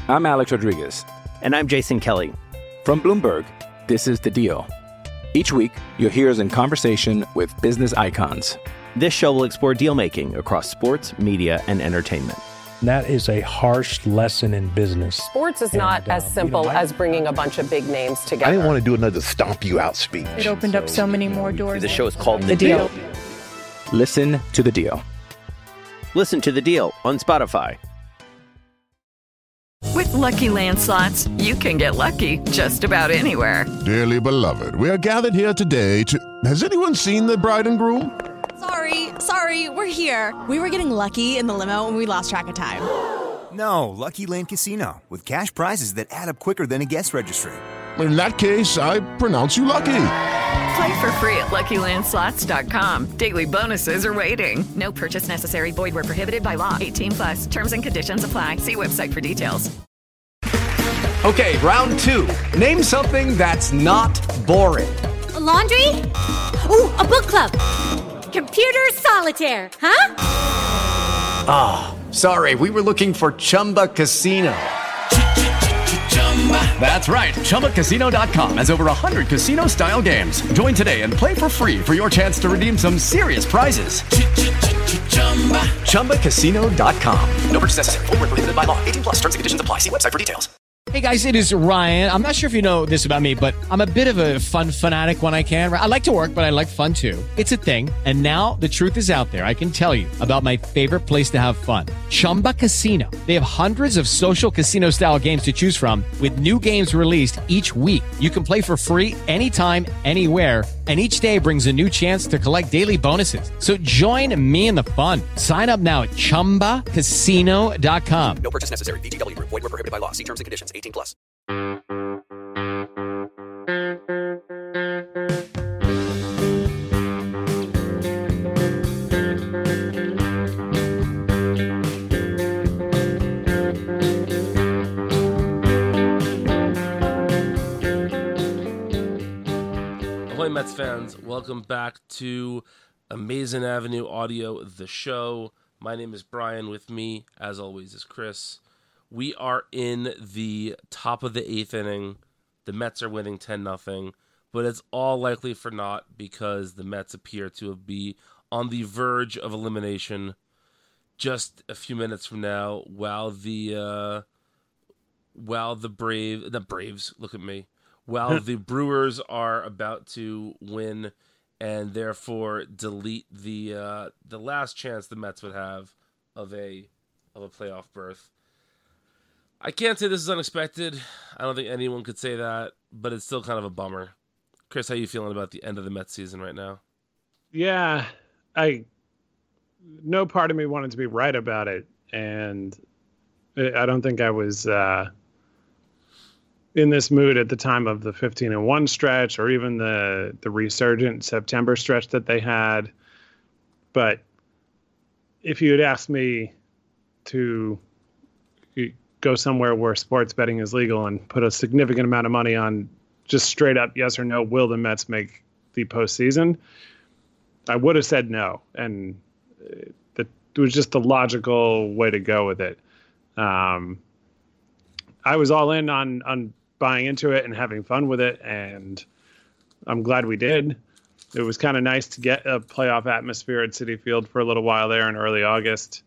I'm Alex Rodriguez. And I'm Jason Kelly. From Bloomberg, this is The Deal. Each week, you'll hear us in conversation with business icons. This show will explore deal-making across sports, media, and entertainment. That is a harsh lesson in business. Sports is not as simple as bringing a bunch of big names together. I didn't want to do another stomp you out speech. It opened up so many more doors. The show is called The Deal. Listen to The Deal. Listen to The Deal on Spotify. With Lucky Land Slots, you can get lucky just about anywhere. Dearly beloved, we are gathered here today to... Has anyone seen the bride and groom? Sorry, we're here. We were getting lucky in the limo and we lost track of time. No, Lucky Land Casino, with cash prizes that add up quicker than a guest registry. In that case, I pronounce you lucky. Play for free at LuckyLandSlots.com. Daily bonuses are waiting. No purchase necessary. Void where prohibited by law. 18+. Terms and conditions apply. See website for details. Okay, round two. Name something that's not boring. A laundry? Ooh, a book club. Computer solitaire, huh? Ah, oh, sorry. We were looking for Chumba Casino. That's right. ChumbaCasino.com has over 100 casino-style games. Join today and play for free for your chance to redeem some serious prizes. ChumbaCasino.com. No purchase necessary. Void where prohibited by law. 18+. Terms and conditions apply. See website for details. Hey guys, it is Ryan. I'm not sure if you know this about me, but I'm a bit of a fun fanatic when I can. I like to work, but I like fun too. It's a thing. And now the truth is out there. I can tell you about my favorite place to have fun. Chumba Casino. They have hundreds of social casino style games to choose from with new games released each week. You can play for free anytime, anywhere. And each day brings a new chance to collect daily bonuses. So join me in the fun. Sign up now at ChumbaCasino.com. No purchase necessary. VGW. Void where prohibited by law. See terms and conditions. 18+. Ahoy, Mets fans. Welcome back to Amazing Avenue Audio, the show. My name is Brian. With me, as always, is Chris. We are in the top of the 8th inning. The Mets are winning 10-0, but it's all likely for naught because the Mets appear to be on the verge of elimination just a few minutes from now while the Brewers are about to win and therefore delete the last chance the Mets would have of a playoff berth. I can't say this is unexpected. I don't think anyone could say that, but it's still kind of a bummer. Chris, how are you feeling about the end of the Mets season right now? Yeah, no part of me wanted to be right about it, and I don't think I was in this mood at the time of the 15-1 stretch or even the resurgent September stretch that they had. But if you had asked me to go somewhere where sports betting is legal and put a significant amount of money on just straight up yes or no, will the Mets make the postseason, I would have said no. And it was just a logical way to go with it. I was all in on buying into it and having fun with it, and I'm glad we did. It was kind of nice to get a playoff atmosphere at Citi Field for a little while there in early August.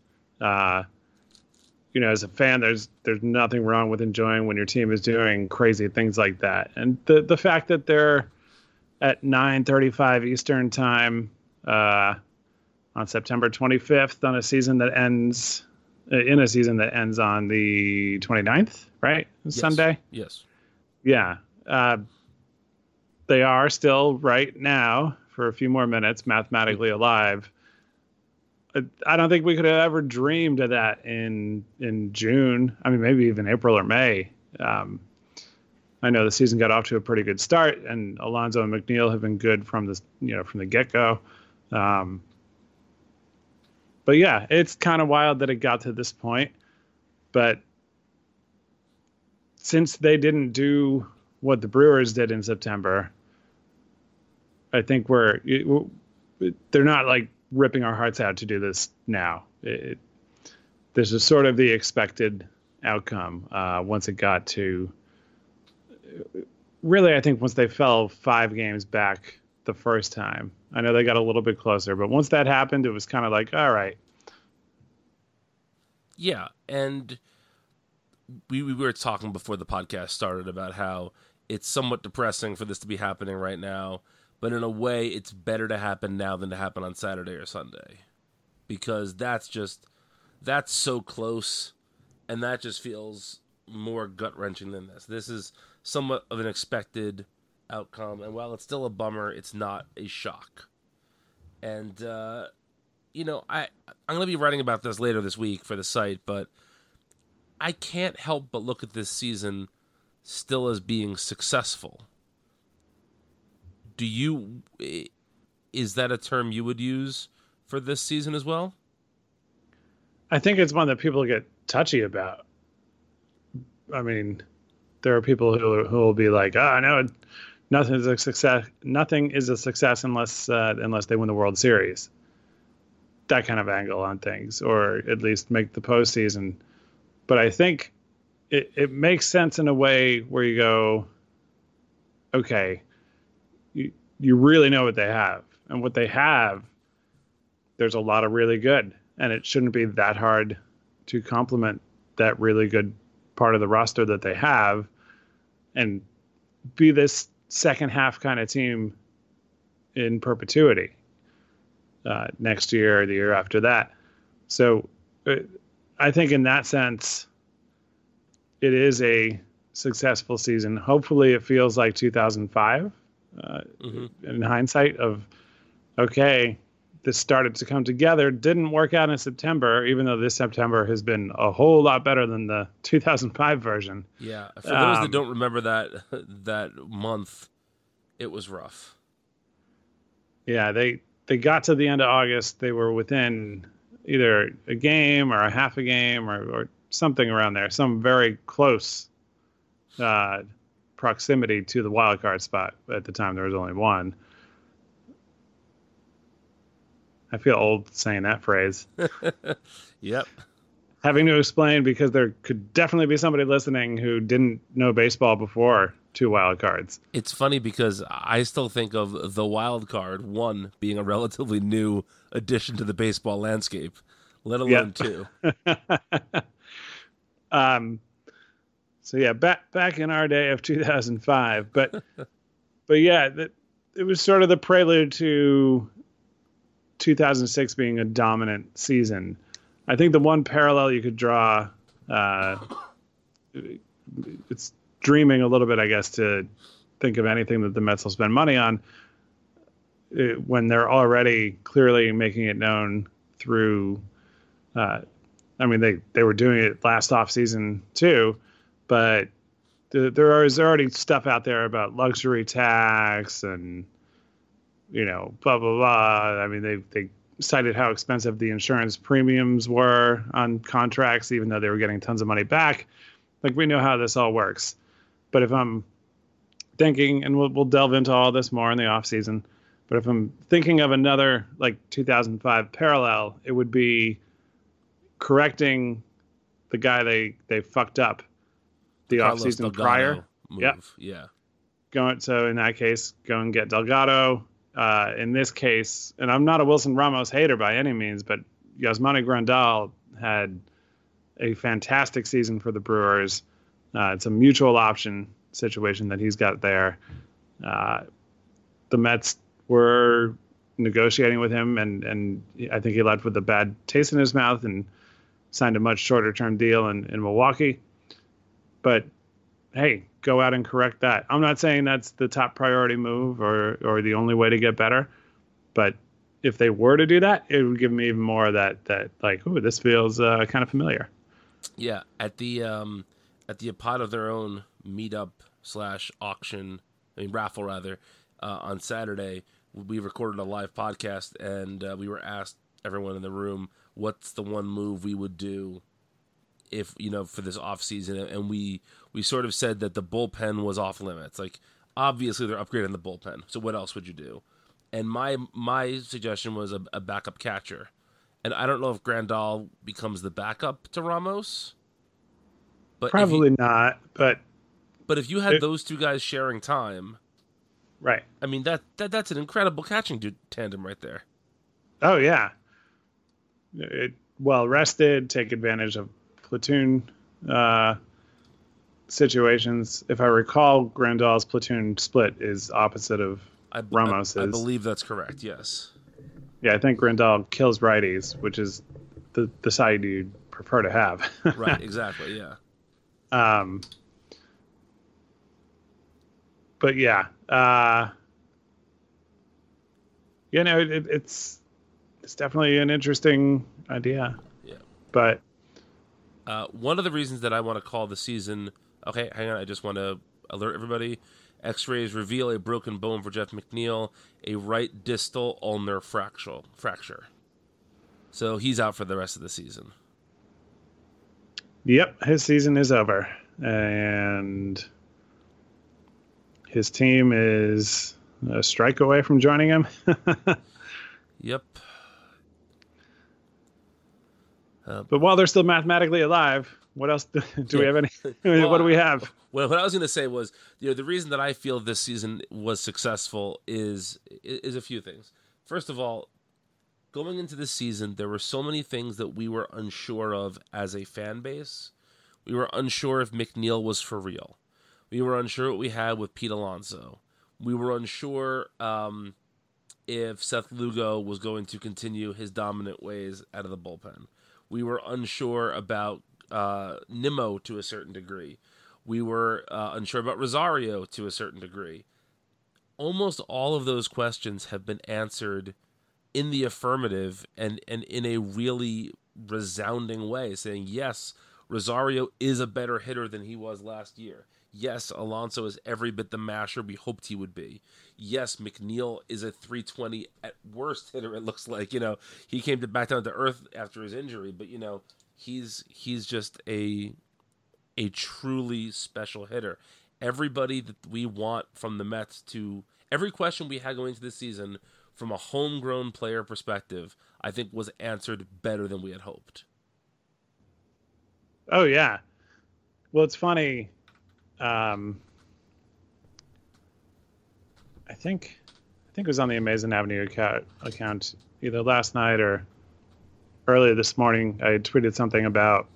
As a fan, there's nothing wrong with enjoying when your team is doing crazy things like that. And the fact that they're at 9:35 Eastern time on September 25th on a season that ends on the 29th, right? Yes. Sunday? Yes. Yeah. They are still right now for a few more minutes mathematically alive. I don't think we could have ever dreamed of that in June. I mean, maybe even April or May. I know the season got off to a pretty good start, and Alonso and McNeil have been good from the get-go. But yeah, it's kind of wild that it got to this point. But since they didn't do what the Brewers did in September, I think they're not like ripping our hearts out to do this now. This is sort of the expected outcome once it got to. Really, I think once they fell 5 games back the first time. I know they got a little bit closer, but once that happened, it was kind of like, all right. Yeah, and we were talking before the podcast started about how it's somewhat depressing for this to be happening right now, but in a way, it's better to happen now than to happen on Saturday or Sunday, because that's so close, and that just feels more gut-wrenching than this. This is somewhat of an expected outcome, and while it's still a bummer, it's not a shock. And I'm going to be writing about this later this week for the site, but I can't help but look at this season still as being successful. Is that a term you would use for this season as well? I think it's one that people get touchy about. I mean, there are people who will be like, no, nothing is a success. Nothing is a success unless they win the World Series. That kind of angle on things, or at least make the postseason. But I think it makes sense in a way where you go, okay, you really know what they have, and what they have, there's a lot of really good, and it shouldn't be that hard to complement that really good part of the roster that they have and be this second half kind of team in perpetuity next year or the year after that. So I think in that sense, it is a successful season. Hopefully it feels like 2005 in hindsight of, okay, this started to come together. Didn't work out in September, even though this September has been a whole lot better than the 2005 version. Yeah, for those that don't remember that month, it was rough. Yeah, they got to the end of August. They were within either a game or a half a game or something around there, some very close proximity to the wild card spot. At the time, there was only one. I feel old saying that phrase. Yep. Having to explain, because there could definitely be somebody listening who didn't know baseball before 2 wild cards. It's funny because I still think of the wild card, 1 being a relatively new addition to the baseball landscape, let alone 2. So yeah, back in our day of 2005, but yeah, it was sort of the prelude to 2006 being a dominant season. I think the one parallel you could draw, it's dreaming a little bit, I guess, to think of anything that the Mets will spend money on when they're already clearly making it known through, I mean, they were doing it last offseason too, but there is already stuff out there about luxury tax and, blah, blah, blah. I mean, they cited how expensive the insurance premiums were on contracts, even though they were getting tons of money back. Like, we know how this all works. But if I'm thinking, and we'll delve into all this more in the off season, but if I'm thinking of another, like, 2005 parallel, it would be correcting the guy they fucked up the offseason prior. Move. Yeah. So in that case, go and get Delgado. In this case, and I'm not a Wilson Ramos hater by any means, but Yasmani Grandal had a fantastic season for the Brewers. It's a mutual option situation that he's got there. The Mets were negotiating with him, and I think he left with a bad taste in his mouth and signed a much shorter term deal in Milwaukee. But hey, go out and correct that. I'm not saying that's the top priority move or the only way to get better, but if they were to do that, it would give me even more of that like, ooh, this feels kind of familiar. Yeah, at the Pod of Their Own meetup /auction, raffle rather, on Saturday, we recorded a live podcast, and we were asked, everyone in the room, what's the one move we would do if, for this off season, and we sort of said that the bullpen was off limits. Like, obviously they're upgrading the bullpen, so what else would you do? And my suggestion was a backup catcher, and I don't know if Grandal becomes the backup to Ramos, But probably not. But if you had those two guys sharing time, right? I mean that's an incredible catching tandem right there. Oh yeah, well rested, take advantage of platoon situations. If I recall, Grandal's platoon split is opposite of Ramos's. I believe that's correct. Yes. Yeah, I think Grandal kills righties, which is the side you'd prefer to have. Right. Exactly. Yeah. But yeah, it's definitely an interesting idea. Yeah. But one of the reasons that I want to call the season, okay, hang on, I just want to alert everybody. X-rays reveal a broken bone for Jeff McNeil, a right distal ulnar fracture. So he's out for the rest of the season. Yep, his season is over, and his team is a strike away from joining him. Yep. But while they're still mathematically alive, what else do we have? What do we have? Well, what I was going to say was, the reason that I feel this season was successful is a few things. First of all, going into this season, there were so many things that we were unsure of as a fan base. We were unsure if McNeil was for real. We were unsure what we had with Pete Alonso. We were unsure if Seth Lugo was going to continue his dominant ways out of the bullpen. We were unsure about Nimmo to a certain degree. We were unsure about Rosario to a certain degree. Almost all of those questions have been answered in the affirmative and in a really resounding way, saying, yes, Rosario is a better hitter than he was last year. Yes, Alonso is every bit the masher we hoped he would be. Yes, McNeil is a 320 at worst hitter, it looks like. He came back down to earth after his injury, but, he's just a truly special hitter. Everybody that we want from the Mets every question we had going into this season from a homegrown player perspective, I think was answered better than we had hoped. Oh, yeah. Well, it's funny. I think it was on the Amazing Avenue account either last night or earlier this morning. I tweeted something about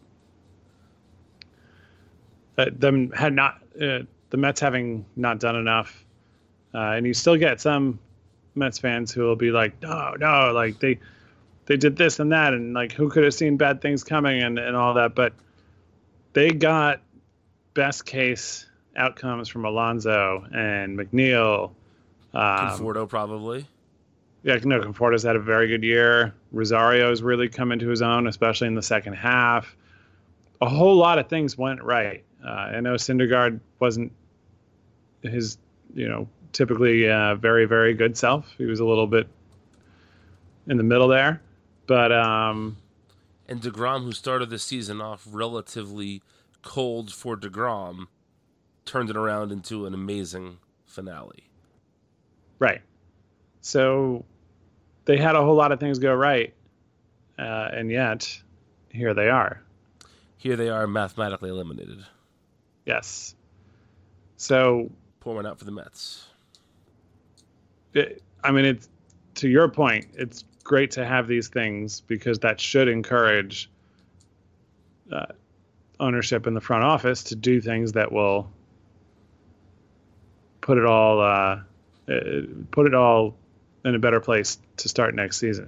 the Mets having not done enough, and you still get some Mets fans who will be like, no, like they did this and that, and like who could have seen bad things coming and all that, but they got best case outcomes from Alonso and McNeil. Conforto probably. Yeah, no, Conforto's had a very good year. Rosario's really come into his own, especially in the second half. A whole lot of things went right. I know Syndergaard wasn't his, typically very, very good self. He was a little bit in the middle there. But and DeGrom, who started the season off relatively cold for DeGrom, turned it around into an amazing finale. Right. So they had a whole lot of things go right, and yet here they are. Here they are, mathematically eliminated. Yes. So pour one out for the Mets. It's to your point. It's great to have these things because that should encourage ownership in the front office to do things that will put it all in a better place to start next season.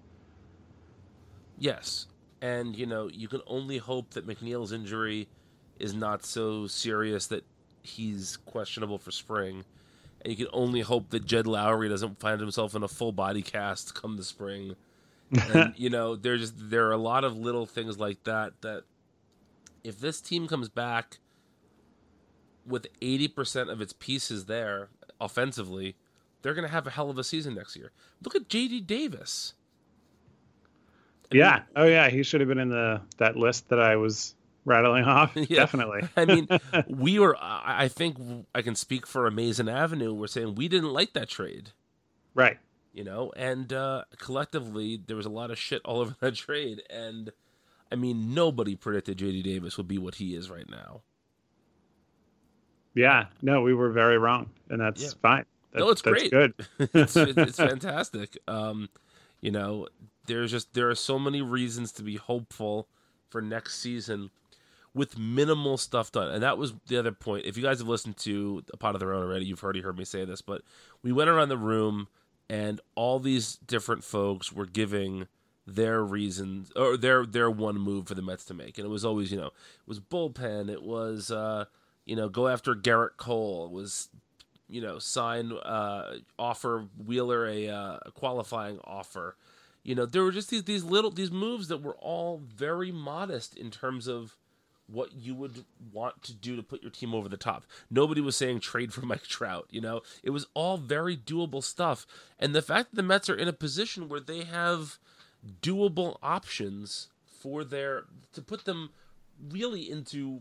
Yes. And, you can only hope that McNeil's injury is not so serious that he's questionable for spring. And you can only hope that Jed Lowry doesn't find himself in a full body cast come the spring. And, there are a lot of little things like that if this team comes back with 80% of its pieces there offensively, they're going to have a hell of a season next year. Look at J.D. Davis. Yeah. Oh, yeah. He should have been in that list that I was rattling off. Yeah. Definitely. I think I can speak for Amazing Avenue. We're saying we didn't like that trade. Right. And collectively there was a lot of shit all over that trade. And I mean, nobody predicted J.D. Davis would be what he is right now. Yeah, no, we were very wrong, and that's fine. It's great. Good. it's fantastic. You know, there are so many reasons to be hopeful for next season with minimal stuff done. And that was the other point. If you guys have listened to A Pot of Their Own already, you've already heard me say this, but we went around the room and all these different folks were giving their reasons or their one move for the Mets to make. And it was always, it was bullpen. It was, go after Garrett Cole. It was, sign, offer Wheeler a qualifying offer. There were just these moves that were all very modest in terms of what you would want to do to put your team over the top. Nobody was saying trade for Mike Trout, It was all very doable stuff. And the fact that the Mets are in a position where they have doable options to put them really into...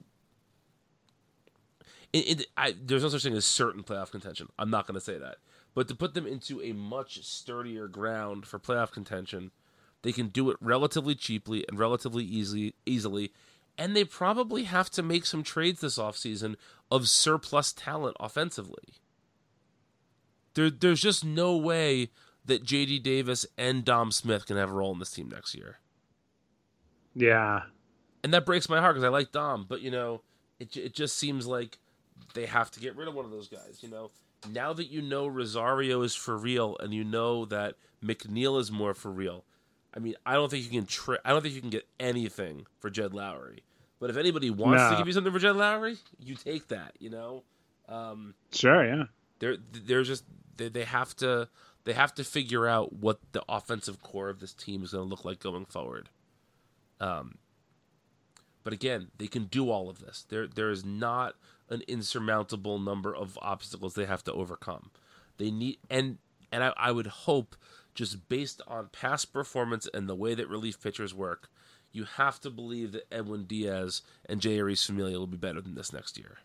there's no such thing as certain playoff contention. I'm not going to say that. But to put them into a much sturdier ground for playoff contention, they can do it relatively cheaply and relatively easily. And they probably have to make some trades this offseason of surplus talent offensively. There's just no way that J.D. Davis and Dom Smith can have a role in this team next year. Yeah. And that breaks my heart because I like Dom. But, it just seems like they have to get rid of one of those guys, Now that Rosario is for real and that McNeil is more for real, I mean, I don't think you can get anything for Jed Lowry. But if anybody wants to give you something for Jed Lowry, you take that. Sure, yeah. They have to figure out what the offensive core of this team is going to look like going forward. But again, they can do all of this. There is not an insurmountable number of obstacles they have to overcome. They need and I would hope, just based on past performance and the way that relief pitchers work, you have to believe that Edwin Diaz and Jeurys Familia will be better than this next year.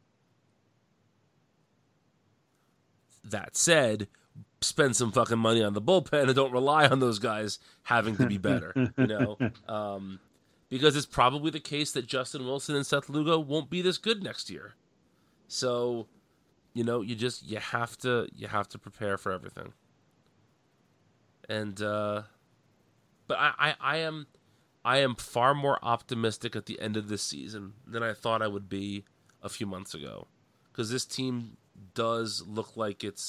That said, spend some fucking money on the bullpen and don't rely on those guys having to be better, because it's probably the case that Justin Wilson and Seth Lugo won't be this good next year. So, you have to prepare for everything. And but I am far more optimistic at the end of this season than I thought I would be a few months ago, because this team does look like it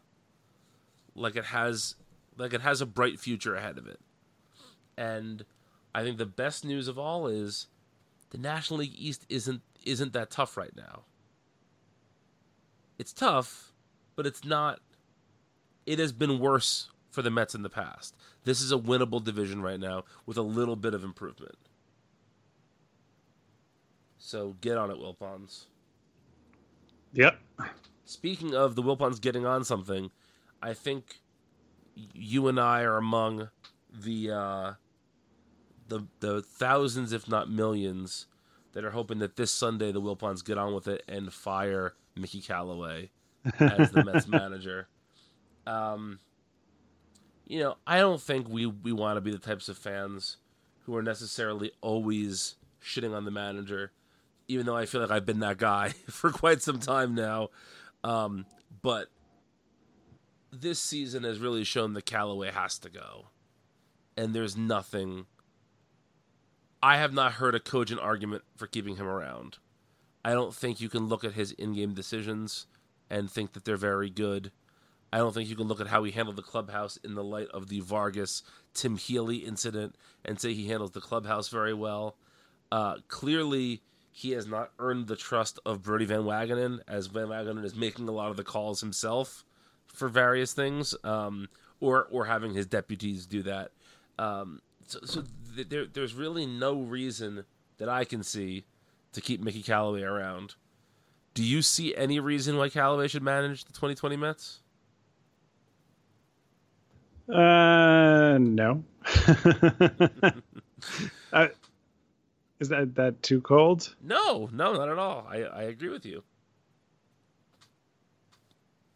has a bright future ahead of it. And I think the best news of all is the National League East isn't that tough right now. It's tough, but it's not. It has been worse for the Mets in the past. This is a winnable division right now with a little bit of improvement. So get on it, Wilpons. Yep. Speaking of the Wilpons getting on something, I think you and I are among the thousands, if not millions, that are hoping that this Sunday the Wilpons get on with it and fire Mickey Callaway as the Mets manager. I don't think we want to be the types of fans who are necessarily always shitting on the manager, even though I feel like I've been that guy for quite some time now. But this season has really shown that Callaway has to go. And there's nothing... I have not heard a cogent argument for keeping him around. I don't think you can look at his in-game decisions and think that they're very good. I don't think you can look at how he handled the clubhouse in the light of the Vargas-Tim Healy incident and say he handles the clubhouse very well. Clearly, he has not earned the trust of Brodie Van Wagenen, as Van Wagenen is making a lot of the calls himself for various things, or having his deputies do that. So there's really no reason that I can see to keep Mickey Callaway around. Do you see any reason why Callaway should manage the 2020 Mets? No. Is that too cold? No, not at all. I agree with you.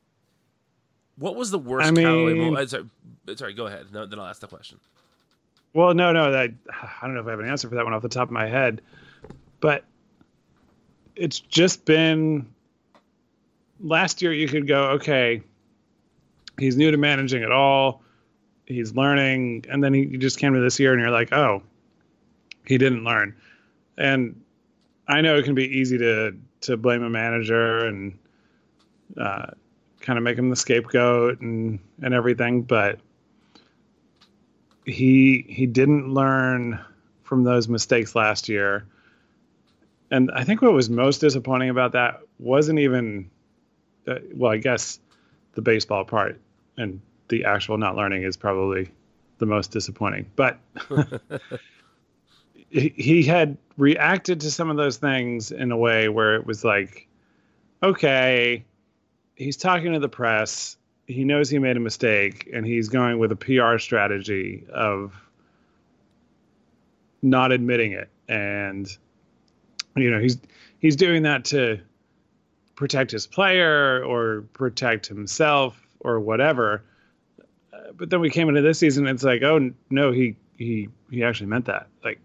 What was the worst Callaway moment? Sorry, go ahead. No, then I'll ask the question. Well, no, I don't know if I have an answer for that one off the top of my head, but it's just been last year. You could go, okay, he's new to managing it all. He's learning. And then he just came to this year and you're like, oh, he didn't learn. And I know it can be easy to blame a manager and kind of make him the scapegoat and everything, but he didn't learn from those mistakes last year. And I think what was most disappointing about that wasn't even, I guess the baseball part, and the actual not learning is probably the most disappointing. But he had reacted to some of those things in a way where it was like, okay, he's talking to the press. He knows he made a mistake, and he's going with a PR strategy of not admitting it. And, he's doing that to protect his player or protect himself or whatever. But then we came into this season, and it's like, oh no, he actually meant that. Like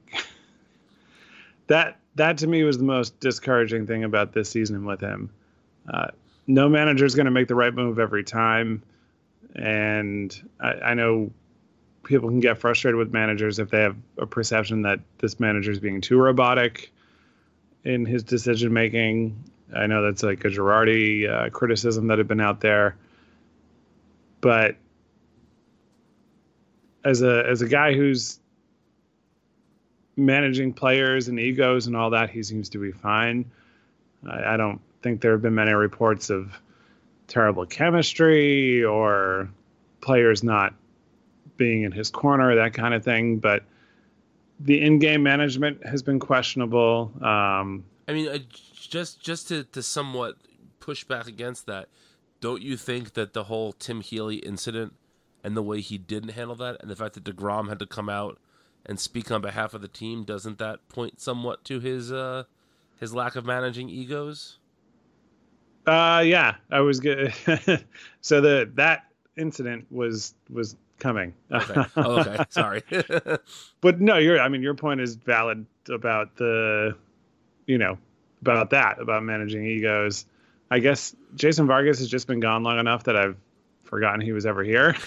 that to me was the most discouraging thing about this season with him. No manager is going to make the right move every time. And I know people can get frustrated with managers if they have a perception that this manager is being too robotic in his decision making. I know that's like a Girardi criticism that had been out there. But as a guy who's managing players and egos and all that, he seems to be fine. I don't think there have been many reports of terrible chemistry or players not being in his corner, that kind of thing. But the in-game management has been questionable. Just to somewhat push back against that, don't you think that the whole Tim Healy incident and the way he didn't handle that, and the fact that DeGrom had to come out and speak on behalf of the team, doesn't that point somewhat to his lack of managing egos? Yeah, I was good. So that incident was coming. Okay. Oh, okay. Sorry. But no, your point is valid about about managing egos. I guess Jason Vargas has just been gone long enough that I've forgotten he was ever here.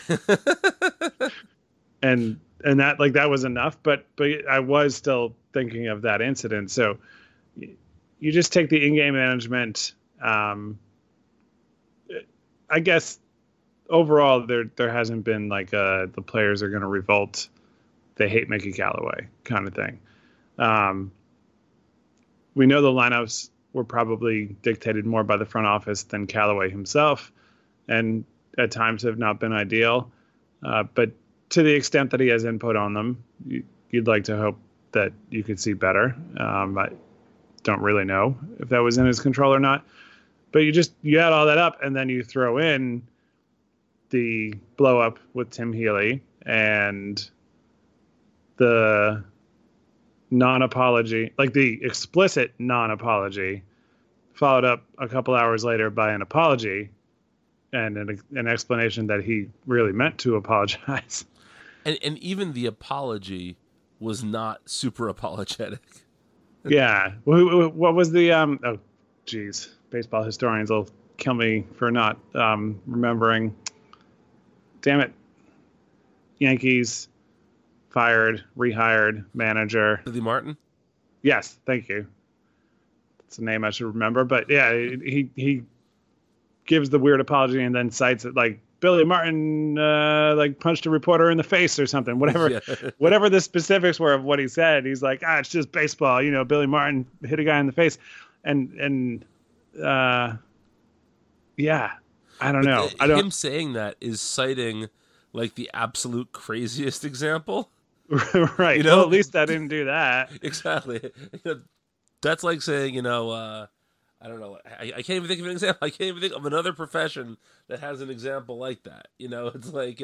and that was enough, but I was still thinking of that incident. So you just take the in-game management. I guess overall there hasn't been like the players are going to revolt. They hate Mickey Callaway kind of thing. We know the lineups were probably dictated more by the front office than Callaway himself, and at times have not been ideal. But to the extent that he has input on them, you'd like to hope that you could see better. I don't really know if that was in his control or not. But you add all that up, and then you throw in the blow up with Tim Healy and the non-apology, like the explicit non-apology, followed up a couple hours later by an apology and an explanation that he really meant to apologize. And even the apology was not super apologetic. Yeah. What was the oh geez, baseball historians will kill me for not remembering. Damn it. Yankees fired, rehired manager. Billy Martin? Yes, thank you. It's a name I should remember. But yeah, he gives the weird apology and then cites it like Billy Martin punched a reporter in the face or something. Whatever the specifics were of what he said, he's like, it's just baseball. Billy Martin hit a guy in the face. And yeah, I don't know. Him saying that is citing like the absolute craziest example. Right. Well, at least I didn't do that. Exactly. That's like saying, I don't know. I can't even think of an example. I can't even think of another profession that has an example like that. It's like,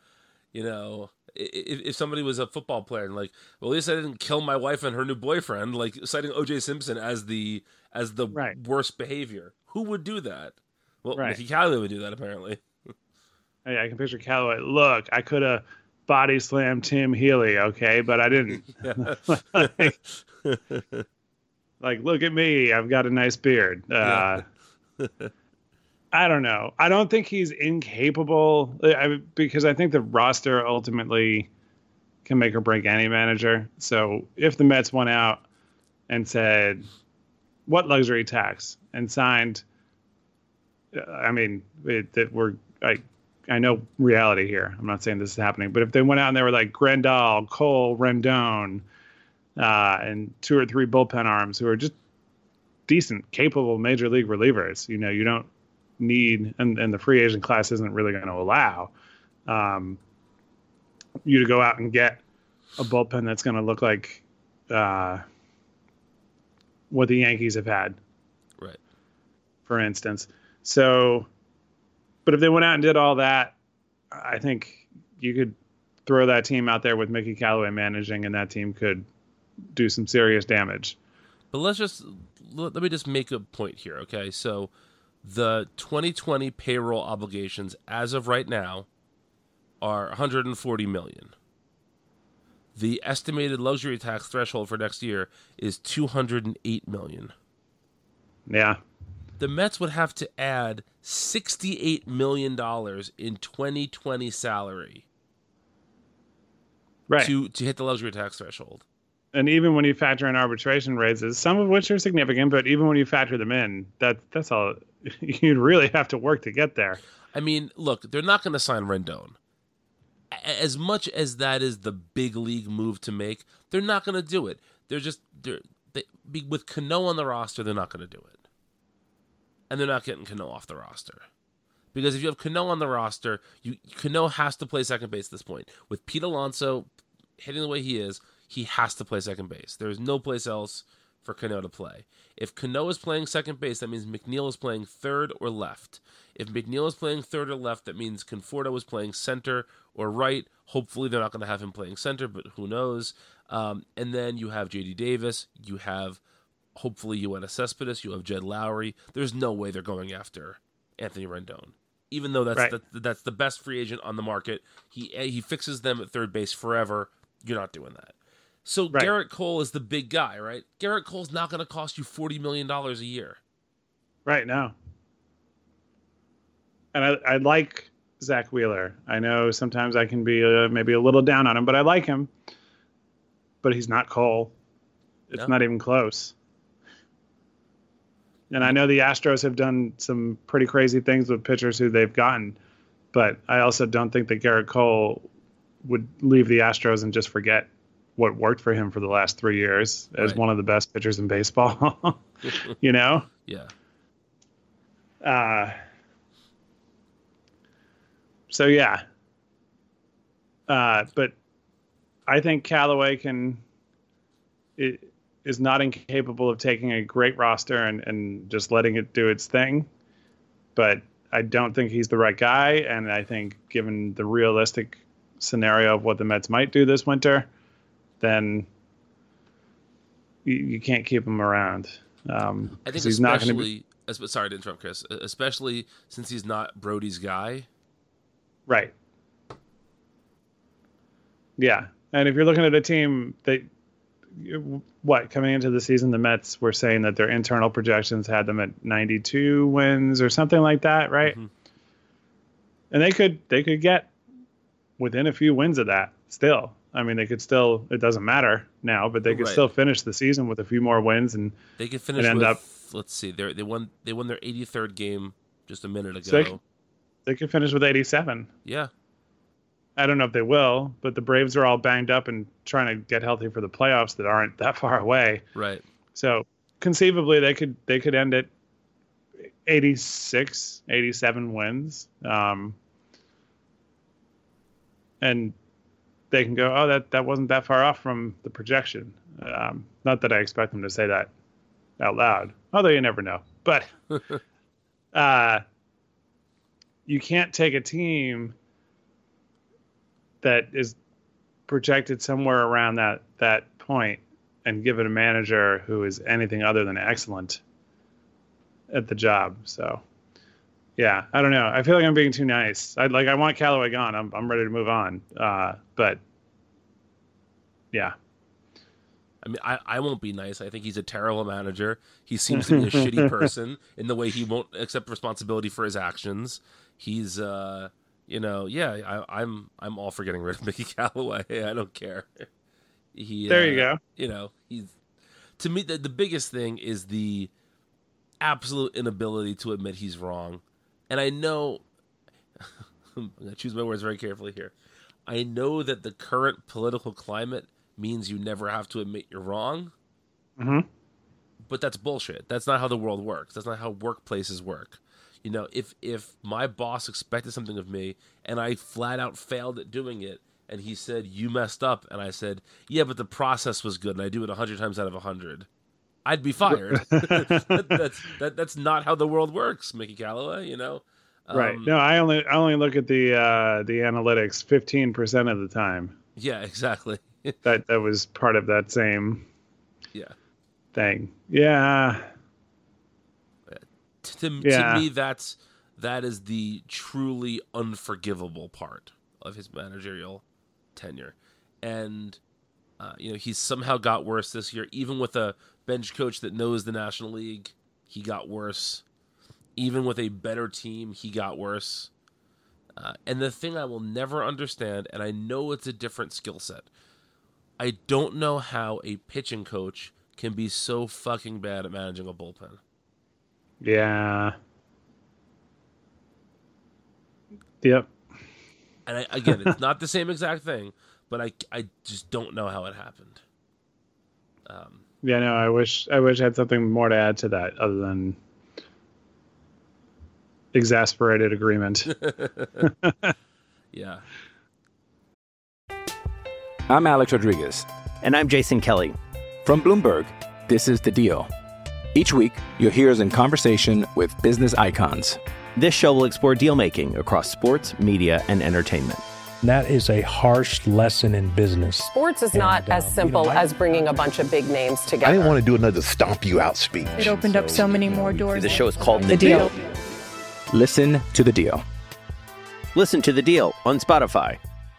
if somebody was a football player and like, well, at least I didn't kill my wife and her new boyfriend, like citing O.J. Simpson as the right. worst behavior. Who would do that? Well, right. Mickey Callaway would do that apparently. I can picture Callaway. Look, I could have body slam Tim Healy, okay, but I didn't. like, look at me, I've got a nice beard. I don't know. I don't think he's incapable, because I think the roster ultimately can make or break any manager. So if the Mets went out and said, what luxury tax, and signed, I know reality here. I'm not saying this is happening, but if they went out and they were like Grandal, Cole, Rendon, and 2 or 3 bullpen arms who are just decent, capable major league relievers, you don't need, and the free agent class isn't really going to allow you to go out and get a bullpen that's going to look like what the Yankees have had, right? For instance. So, but if they went out and did all that, I think you could throw that team out there with Mickey Callaway managing, and that team could do some serious damage. But let me just make a point here, okay? So the 2020 payroll obligations as of right now are $140 million. The estimated luxury tax threshold for next year is $208 million. Yeah. The Mets would have to add $68 million in 2020 salary, right, to hit the luxury tax threshold. And even when you factor in arbitration raises, some of which are significant, but even when you factor them in, that's all. You'd really have to work to get there. I mean, look, they're not going to sign Rendon. As much as that is the big league move to make, they're not going to do it. With Cano on the roster, they're not going to do it. And they're not getting Cano off the roster. Because if you have Cano on the roster, Cano has to play second base at this point. With Pete Alonso hitting the way he is, he has to play second base. There is no place else for Cano to play. If Cano is playing second base, that means McNeil is playing third or left. If McNeil is playing third or left, that means Conforto is playing center or right. Hopefully they're not going to have him playing center, but who knows. And then you have J.D. Davis. You have, hopefully, Yoenis Cespedes. You have Jed Lowry. There's no way they're going after Anthony Rendon. Even though that's the best free agent on the market. He fixes them at third base forever. You're not doing that. So Garrett Cole is the big guy, right? Garrett Cole's not going to cost you $40 million a year. Right now. And I like Zach Wheeler. I know sometimes I can be maybe a little down on him, but I like him. But he's not Cole. It's not even close. And I know the Astros have done some pretty crazy things with pitchers who they've gotten, but I also don't think that Garrett Cole would leave the Astros and just forget what worked for him for the last 3 years as one of the best pitchers in baseball. Yeah. So yeah. But I think Callaway is not incapable of taking a great roster and just letting it do its thing. But I don't think he's the right guy. And I think given the realistic scenario of what the Mets might do this winter, then you can't keep him around. I think he's not going to be. Sorry to interrupt, Chris. Especially since he's not Brody's guy. Right. Yeah. And if you're looking at a team that, coming into the season, the Mets were saying that their internal projections had them at 92 wins or something like that, right? Mm-hmm. And they could get within a few wins of that still. I mean, they could still, it doesn't matter now, but they could still finish the season with a few more wins, and they could finish end up. Let's see, they won their 83rd game just a minute ago. So they could finish with 87. Yeah. I don't know if they will, but the Braves are all banged up and trying to get healthy for the playoffs that aren't that far away. Right. So conceivably they could end at 86, 87 wins. And they can go, oh, that wasn't that far off from the projection. Not that I expect them to say that out loud, although you never know. But you can't take a team that is projected somewhere around that point and give it a manager who is anything other than excellent at the job. So Yeah, I don't know. I feel like I'm being too nice. I want Callaway gone. I'm ready to move on. But yeah. I mean, I won't be nice. I think he's a terrible manager. He seems to be a shitty person in the way he won't accept responsibility for his actions. He's, I'm all for getting rid of Mickey Callaway. I don't care. There you go. He's, to me, the biggest thing is the absolute inability to admit he's wrong. And I know, I'm going to choose my words very carefully here. I know that the current political climate means you never have to admit you're wrong. Mm-hmm. But that's bullshit. That's not how the world works. That's not how workplaces work. If my boss expected something of me and I flat out failed at doing it, and he said, you messed up, and I said, yeah, but the process was good, and I do it 100 times out of 100, I'd be fired. That's not how the world works, Mickey Callaway, Right. No, I only look at the analytics 15% of the time. Yeah, exactly. that was part of that same thing. Yeah. To me, that is the truly unforgivable part of his managerial tenure. And, he's somehow got worse this year. Even with a bench coach that knows the National League, he got worse. Even with a better team, he got worse. And the thing I will never understand, and I know it's a different skill set, I don't know how a pitching coach can be so fucking bad at managing a bullpen. Yeah. Yep. And again, it's not the same exact thing, but I just don't know how it happened. I wish I had something more to add to that other than exasperated agreement. Yeah. I'm Alex Rodriguez. And I'm Jason Kelly. From Bloomberg, this is The Deal. Each week, you'll hear us in conversation with business icons. This show will explore deal-making across sports, media, and entertainment. That is a harsh lesson in business. Sports is not as simple as bringing a bunch of big names together. I didn't want to do another stomp you out speech. It opened up so many more doors. The show is called The Deal. Listen to The Deal. Listen to The Deal on Spotify.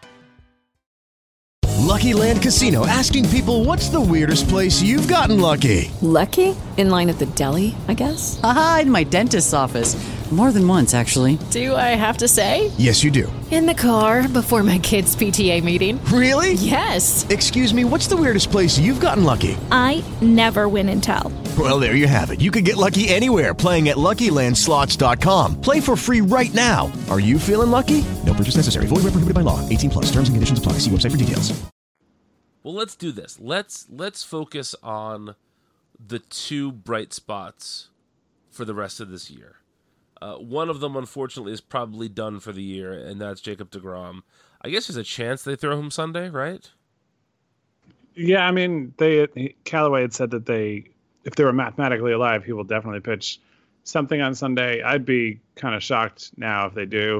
Lucky Land Casino, asking people, what's the weirdest place you've gotten lucky? Lucky? In line at the deli, I guess? Aha, in my dentist's office. More than once, actually. Do I have to say? Yes, you do. In the car before my kids' PTA meeting. Really? Yes. Excuse me, what's the weirdest place you've gotten lucky? I never win and tell. Well, there you have it. You can get lucky anywhere, playing at LuckyLandSlots.com. Play for free right now. Are you feeling lucky? No purchase necessary. Void where prohibited by law. 18+. Terms and conditions apply. See website for details. Well, let's do this. Let's focus on the two bright spots for the rest of this year. One of them, unfortunately, is probably done for the year, and that's Jacob deGrom. I guess there's a chance they throw him Sunday, right? Yeah, I mean, Callaway had said that if they were mathematically alive, he will definitely pitch something on Sunday. I'd be kind of shocked now if they do,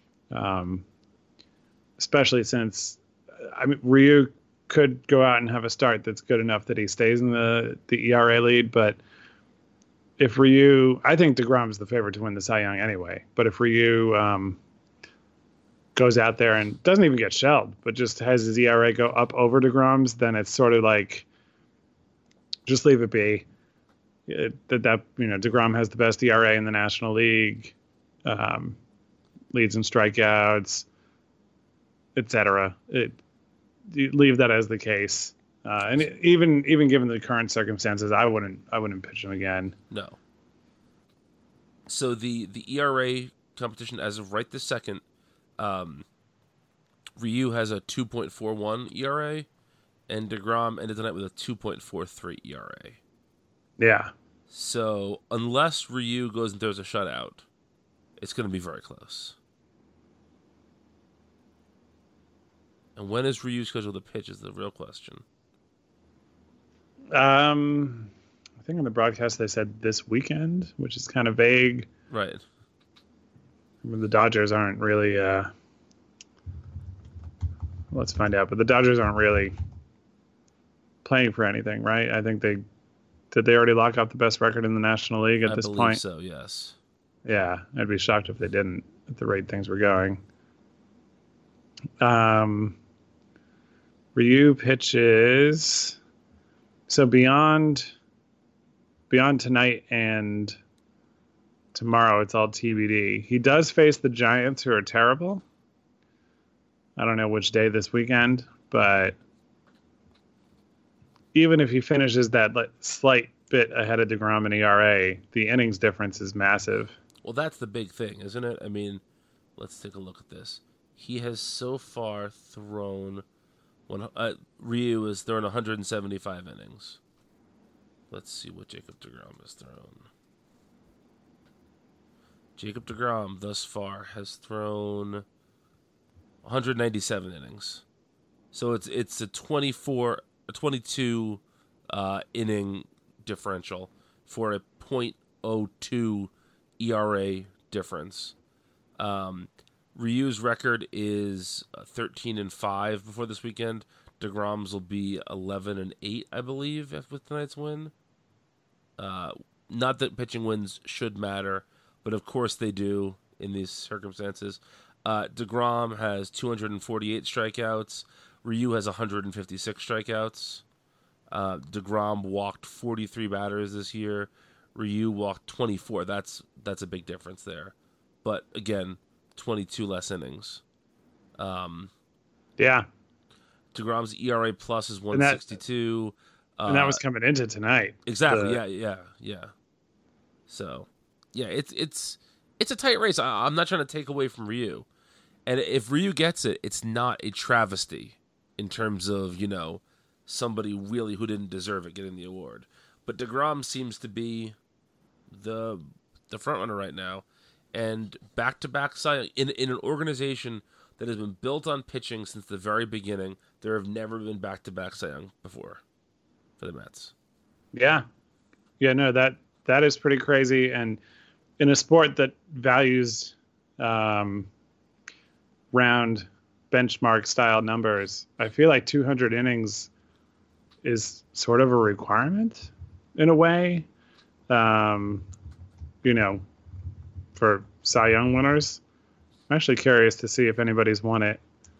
especially since, Ryu could go out and have a start that's good enough that he stays in the ERA lead, but if Ryu, I think deGrom is the favorite to win the Cy Young anyway. But if Ryu goes out there and doesn't even get shelled, but just has his ERA go up over deGrom's, then it's sort of like, just leave it be. deGrom has the best ERA in the National League, leads in strikeouts, etc. You leave that as the case. And even given the current circumstances, I wouldn't pitch him again. No. So the ERA competition as of right this second, Ryu has a 2.41 ERA, and deGrom ended the night with a 2.43 ERA. Yeah. So unless Ryu goes and throws a shutout, it's going to be very close. And when is Ryu scheduled to pitch is the real question. I think on the broadcast they said this weekend, which is kind of vague. Right. The Dodgers aren't really. Let's find out. But the Dodgers aren't really playing for anything, right? I think did they already lock up the best record in the National League at this point? I believe so. Yes. Yeah, I'd be shocked if they didn't at the rate things were going. Ryu pitches. So beyond tonight and tomorrow, it's all TBD. He does face the Giants, who are terrible. I don't know which day this weekend, but even if he finishes that slight bit ahead of DeGrom in ERA, the innings difference is massive. Well, that's the big thing, isn't it? I mean, let's take a look at this. He has so far thrown... Ryu has thrown 175 innings. Let's see what Jacob DeGrom has thrown. Jacob DeGrom, thus far, has thrown 197 innings. So it's a 22 inning differential for a .02 ERA difference. Ryu's record is 13-5 before this weekend. DeGrom's will be 11-8, I believe, with tonight's win. Not that pitching wins should matter, but of course they do in these circumstances. DeGrom has 248 strikeouts. Ryu has 156 strikeouts. DeGrom walked 43 batters this year. Ryu walked 24. That's a big difference there. But again, 22 less innings. Yeah. DeGrom's ERA plus is 162. And that was coming into tonight. Exactly. Yeah. So, yeah, it's a tight race. I'm not trying to take away from Ryu. And if Ryu gets it, it's not a travesty in terms of, somebody really who didn't deserve it getting the award. But DeGrom seems to be the front runner right now. And back-to-back Cy Young, in an organization that has been built on pitching since the very beginning, there have never been back-to-back Cy Young before for the Mets. Yeah. Yeah, no, that is pretty crazy. And in a sport that values round benchmark-style numbers, I feel like 200 innings is sort of a requirement in a way, for Cy Young winners. I'm actually curious to see if anybody's won it.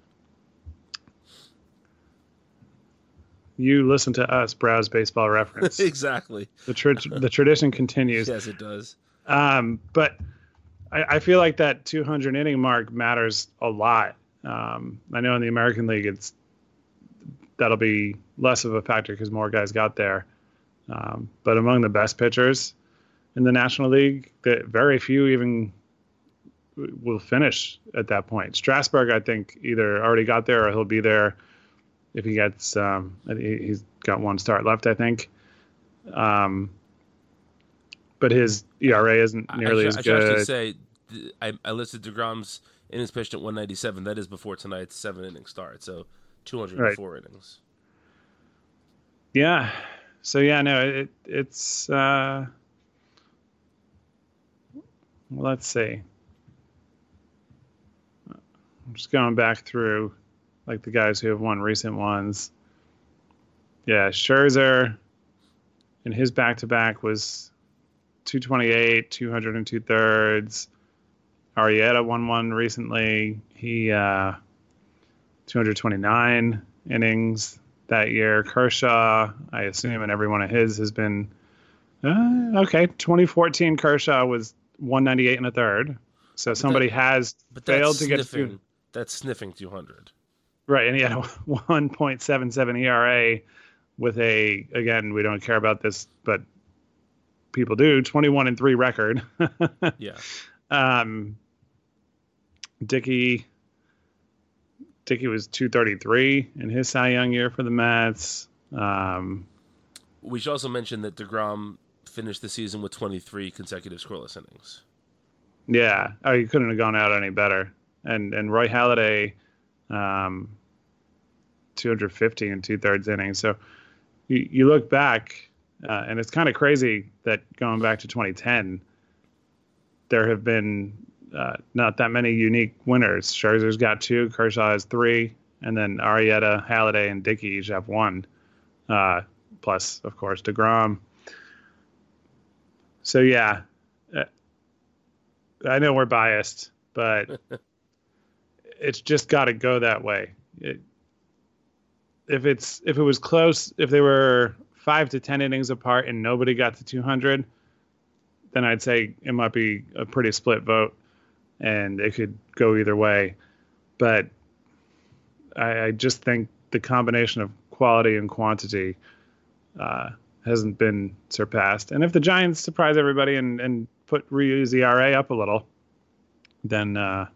You listen to us, browse Baseball Reference. Exactly. The tradition continues. Yes, it does. But I feel like that 200 inning mark matters a lot. I know in the American League that'll be less of a factor because more guys got there. But among the best pitchers in the National League, very few even will finish at that point. Strasburg, I think, either already got there or he'll be there if he gets. He's got one start left, I think. But his ERA isn't nearly as good. I should actually say, I listed DeGrom's innings pitched at 197. That is before tonight's 7-inning start, so 204 innings. Yeah. So yeah, no, it's. Let's see. I'm just going back through, like, the guys who have won recent ones. Yeah, Scherzer in his back-to-back was 228, 200 2/3. Arrieta won one recently. He 229 innings that year. Kershaw, I assume, and every one of his has been okay. 2014 Kershaw was 198 1/3. So somebody has failed to get to. That's sniffing 200. Right, and he had a 1.77 ERA with again, we don't care about this, but people do, 21-3 record. Yeah. Dickey was 233 in his Cy Young year for the Mets. We should also mention that DeGrom finished the season with 23 consecutive scoreless innings. Yeah. Oh, you couldn't have gone out any better. And Roy Halladay, 250 2/3 innings. So you look back, and it's kind of crazy that going back to 2010, there have been not that many unique winners. Scherzer's got 2, Kershaw has 3, and then Arrieta, Halladay, and Dickey each have 1. Plus, of course, DeGrom. So yeah, I know we're biased, but it's just got to go that way. If it was close, if they were 5 to 10 innings apart and nobody got to 200, then I'd say it might be a pretty split vote, and it could go either way. But I just think the combination of quality and quantity hasn't been surpassed. And if the Giants surprise everybody and put Ryu's ERA up a little, then I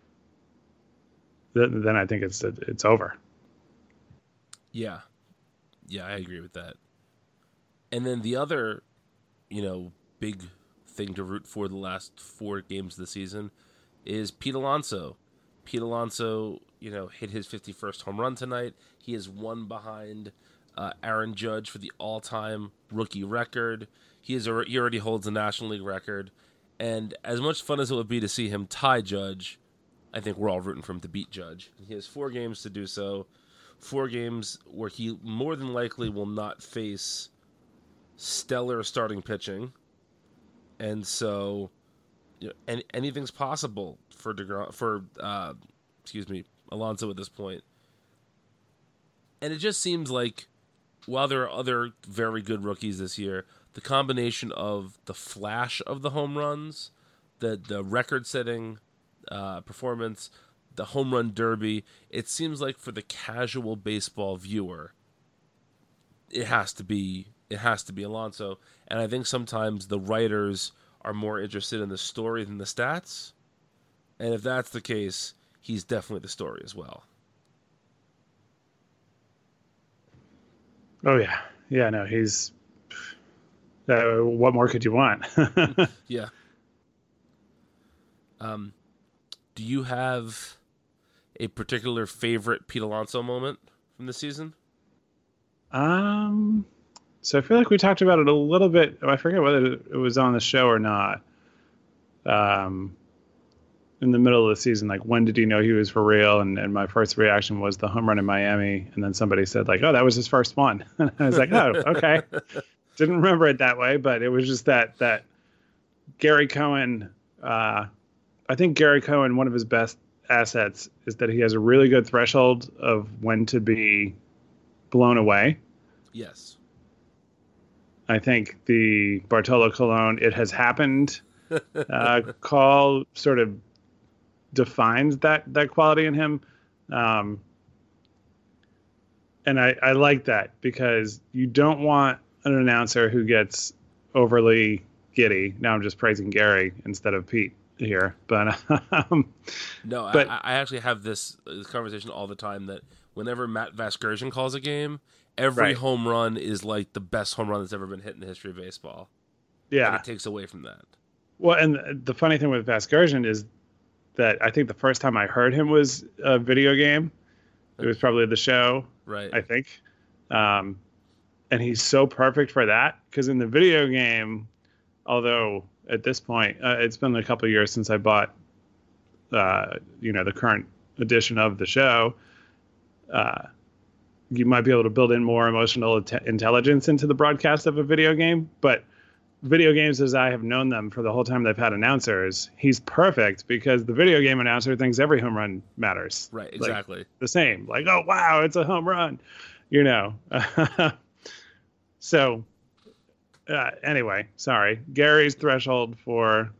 think it's over. Yeah, I agree with that. And then the other, big thing to root for the last 4 games of the season is Pete Alonso. Pete Alonso, hit his 51st home run tonight. He is one behind Aaron Judge for the all-time rookie record. He already holds the National League record. And as much fun as it would be to see him tie Judge, I think we're all rooting for him to beat Judge. He has 4 games to do so. 4 games where he more than likely will not face stellar starting pitching. And so, anything's possible for Alonso at this point. And it just seems like, while there are other very good rookies this year, the combination of the flash of the home runs, the record-setting performance, the home run derby, it seems like for the casual baseball viewer, it has to be Alonso. And I think sometimes the writers are more interested in the story than the stats. And if that's the case, he's definitely the story as well. Oh, yeah. Yeah, no, he's... what more could you want? Yeah. Do you have a particular favorite Pete Alonso moment from this season? So I feel like we talked about it a little bit. I forget whether it was on the show or not. In the middle of the season, like, when did he know he was for real? And my first reaction was the home run in Miami. And then somebody said, like, oh, that was his first one. And I was like, oh, okay. Didn't remember it that way, but it was just that Gary Cohen, I think Gary Cohen, one of his best assets is that he has a really good threshold of when to be blown away. Yes. I think the Bartolo Colon, it has happened call sort of defines that quality in him. And I like that, because you don't want an announcer who gets overly giddy. Now I'm just praising Gary instead of Pete here, but no, but I actually have this conversation all the time that whenever Matt Vasgersian calls a game, every home run is like the best home run that's ever been hit in the history of baseball. Yeah, and it takes away from that. Well, and the funny thing with Vasgersian is that I think the first time I heard him was a video game. It was probably the show, right? I think, and he's so perfect for that, because in the video game, although at this point it's been a couple of years since I bought, the current edition of the show. You might be able to build in more emotional intelligence into the broadcast of a video game, but video games, as I have known them for the whole time they've had announcers, he's perfect, because the video game announcer thinks every home run matters. Right, exactly. Like, the same. Like, oh, wow, it's a home run. So, anyway, sorry. Gary's threshold for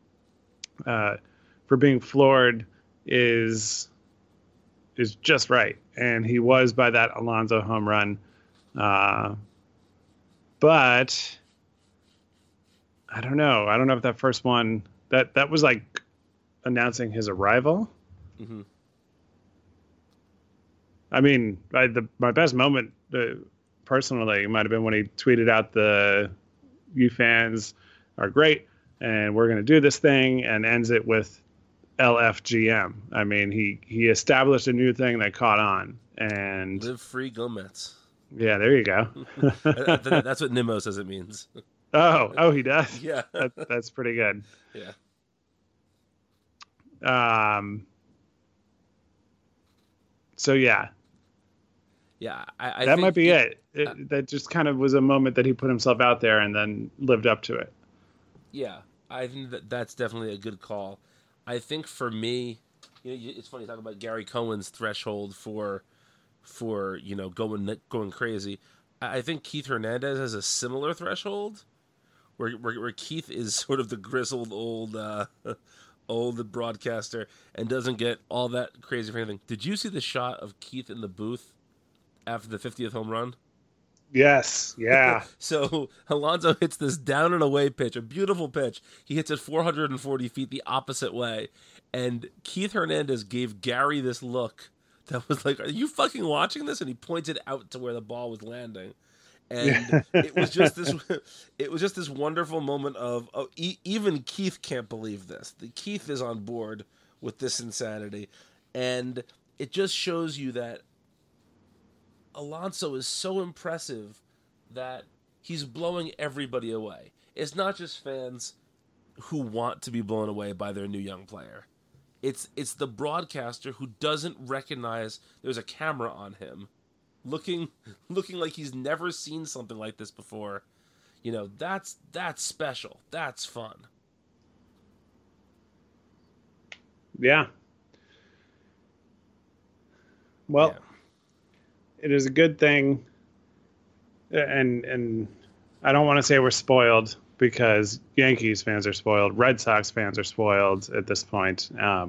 being floored is just right. And he was by that Alonso home run. But I don't know. I don't know if that first one, that was like announcing his arrival. Mm-hmm. I mean, my best moment personally might have been when he tweeted out "You fans are great, and we're going to do this thing," and ends it with LFGM. I mean, he established a new thing that caught on. And live free, go Mets. Yeah, there you go. That's what Nimmo says it means. Oh, he does? Yeah. That's pretty good. Yeah. So, yeah. Yeah. I that might be it. That just kind of was a moment that he put himself out there and then lived up to it. Yeah. I think that's definitely a good call. I think for me, it's funny talking about Gary Cohen's threshold for going crazy. I think Keith Hernandez has a similar threshold, where Keith is sort of the grizzled old broadcaster and doesn't get all that crazy for anything. Did you see the shot of Keith in the booth after the 50th home run? Yes, yeah. So Alonso hits this down and away pitch, a beautiful pitch. He hits it 440 feet the opposite way. And Keith Hernandez gave Gary this look that was like, are you fucking watching this? And he pointed out to where the ball was landing. And it was just this wonderful moment of even Keith can't believe this. Keith is on board with this insanity. And it just shows you that Alonso is so impressive that he's blowing everybody away. It's not just fans who want to be blown away by their new young player. It's the broadcaster who doesn't recognize there's a camera on him, looking like he's never seen something like this before. That's special. That's fun. Yeah. Well, yeah. It is a good thing, and I don't want to say we're spoiled, because Yankees fans are spoiled, Red Sox fans are spoiled at this point.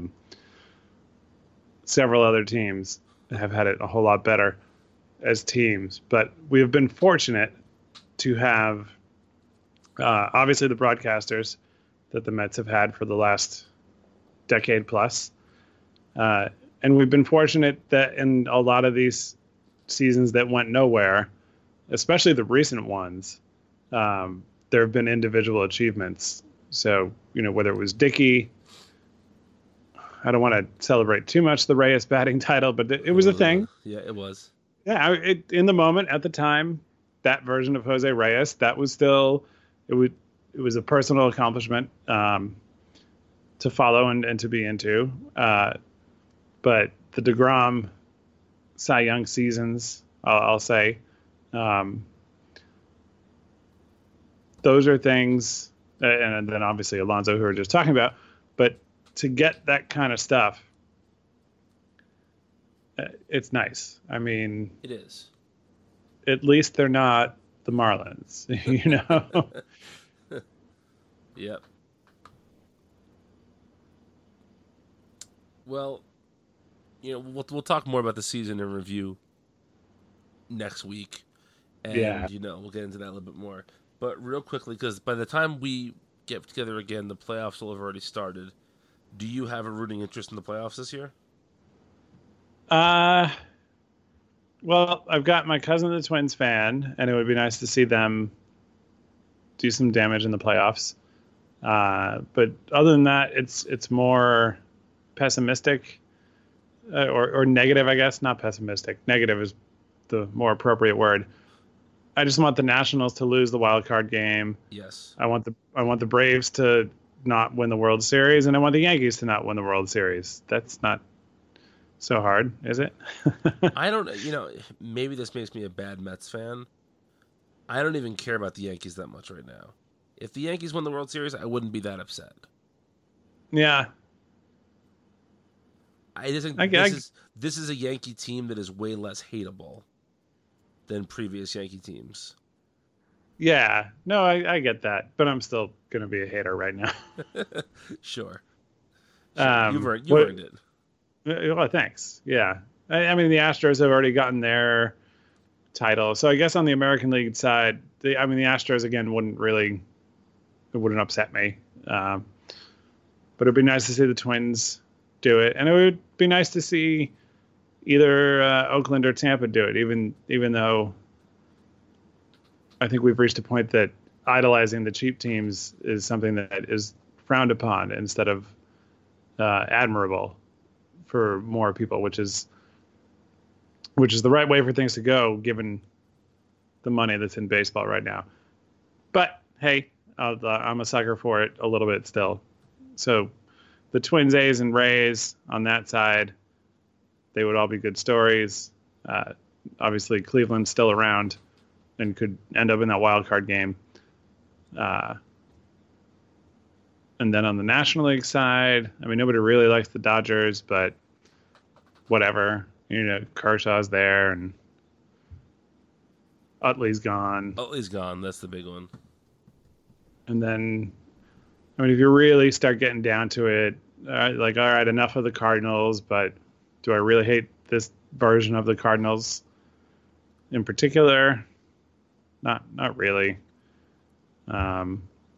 Several other teams have had it a whole lot better as teams, but we have been fortunate to have obviously the broadcasters that the Mets have had for the last decade plus, and we've been fortunate that in a lot of these seasons that went nowhere, especially the recent ones, there have been individual achievements. So, whether it was Dickey, I don't want to celebrate too much the Reyes batting title, but it was a thing. Yeah, it was. Yeah, in the moment, at the time, that version of Jose Reyes, that was still, it was a personal accomplishment to follow and to be into. But the DeGrom Cy Young seasons, I'll say, those are things, and then obviously Alonso, who we were just talking about, but to get that kind of stuff, it's nice. I mean, it is. At least they're not the Marlins, Yep. Well, we'll talk more about the season in review next week, and we'll get into that a little bit more. But real quickly, because by the time we get together again, the playoffs will have already started. Do you have a rooting interest in the playoffs this year? Well, I've got my cousin, the Twins fan, and it would be nice to see them do some damage in the playoffs. But other than that, it's more pessimistic or negative, I guess. Not pessimistic. Negative is the more appropriate word. I just want the Nationals to lose the wild card game. Yes. I want the Braves to not win the World Series, and I want the Yankees to not win the World Series. That's not so hard, is it? I don't, maybe this makes me a bad Mets fan. I don't even care about the Yankees that much right now. If the Yankees won the World Series, I wouldn't be that upset. Yeah. I just think this is a Yankee team that is way less hateable than previous Yankee teams. Yeah. No, I get that, but I'm still going to be a hater right now. Sure. You've earned it. Well, thanks. Yeah. I mean, the Astros have already gotten their title. So I guess on the American League side, the Astros, again, wouldn't upset me. But it'd be nice to see the Twins do it. And it would be nice to see either Oakland or Tampa do it, even though I think we've reached a point that idolizing the cheap teams is something that is frowned upon instead of admirable for more people, which is the right way for things to go, given the money that's in baseball right now. But hey, I'm a sucker for it a little bit still. So the Twins, A's, and Rays on that side, they would all be good stories. Obviously, Cleveland's still around and could end up in that wild card game. And then on the National League side, I mean, nobody really likes the Dodgers, but whatever. Kershaw's there and Utley's gone. Utley's gone. That's the big one. And then, I mean, if you really start getting down to it, all right, enough of the Cardinals, but do I really hate this version of the Cardinals in particular? Not really. And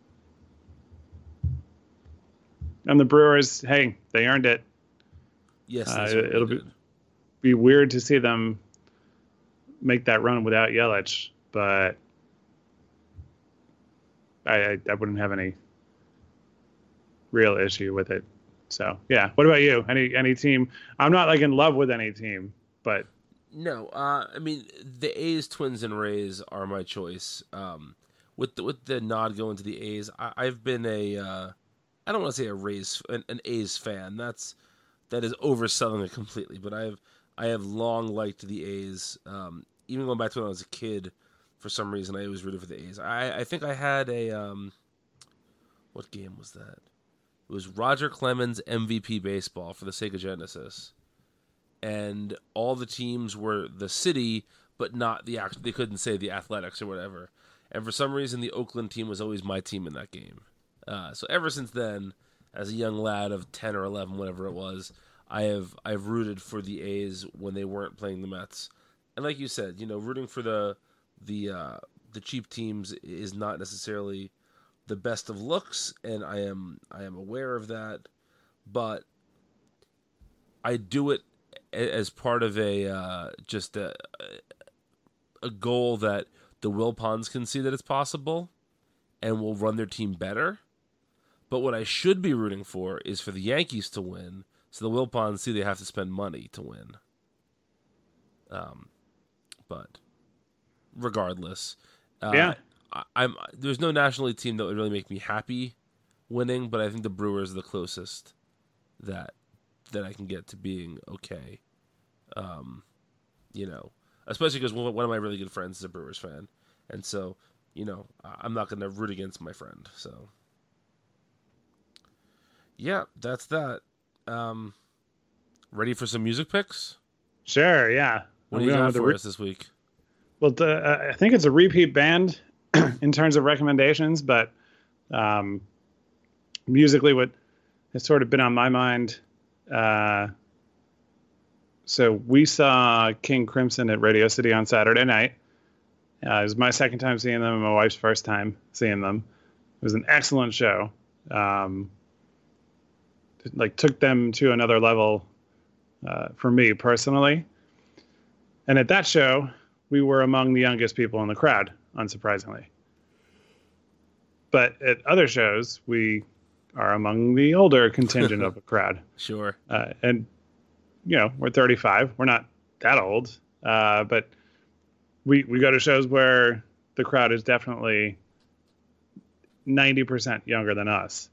the Brewers, hey, they earned it. Yes, it'll be weird to see them make that run without Yelich, but I wouldn't have any real issue with it. So yeah. What about you? Any team? I'm not like in love with any team, but no. I mean, the A's, Twins, and Rays are my choice. With the nod going to the A's, I've been I don't want to say an A's fan. That is overselling it completely. But I have long liked the A's. Even going back to when I was a kid, for some reason I always rooted for the A's. I think I had a what game was that? It was Roger Clemens MVP baseball for the Sega Genesis, and all the teams were the city, but not the actual. They couldn't say the Athletics or whatever. And for some reason, the Oakland team was always my team in that game. So ever since then, as a young lad of 10 or 11, whatever it was, I've rooted for the A's when they weren't playing the Mets. And like you said, rooting for the cheap teams is not necessarily the best of looks, and I am aware of that, but I do it as part of a goal that the Wilpons can see that it's possible and will run their team better. But what I should be rooting for is for the Yankees to win, so the Wilpons see they have to spend money to win. But regardless, there's no National League team that would really make me happy winning, but I think the Brewers are the closest that I can get to being okay. Especially because one of my really good friends is a Brewers fan, and so I'm not going to root against my friend. So yeah, that's that. Ready for some music picks? Sure. Yeah. What do you got for us this week? Well, I think it's a repeat band in terms of recommendations, but musically, what has sort of been on my mind. So we saw King Crimson at Radio City on Saturday night. It was my second time seeing them and my wife's first time seeing them. It was an excellent show. Took them to another level for me personally. And at that show, we were among the youngest people in the crowd, unsurprisingly. But at other shows, we are among the older contingent of the crowd. Sure. And, we're 35. We're not that old. But we go to shows where the crowd is definitely 90% younger than us.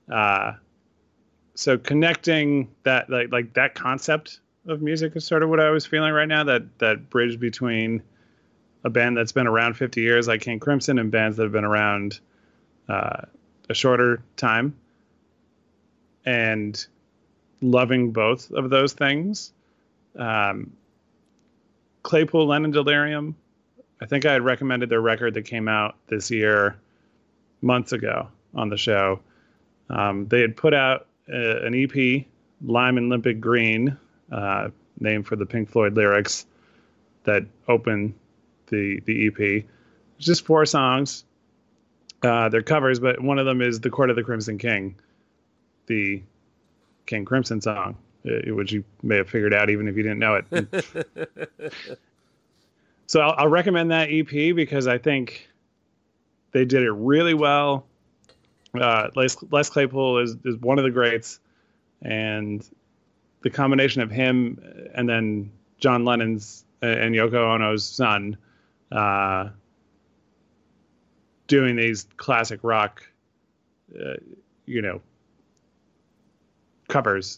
So connecting that, like that concept of music is sort of what I was feeling right now, that bridge between a band that's been around 50 years like King Crimson and bands that have been around a shorter time, and loving both of those things. Claypool, Lennon Delirium, I think I had recommended their record that came out this year months ago on the show. They had put out an EP, Lime and Limpid Green, named for the Pink Floyd lyrics that open the EP. It's just 4 songs. They're covers, but one of them is The Court of the Crimson King, the King Crimson song, which you may have figured out even if you didn't know it. So I'll recommend that EP because I think they did it really well. Les Claypool is one of the greats, and the combination of him and then John Lennon's and Yoko Ono's son doing these classic rock, covers,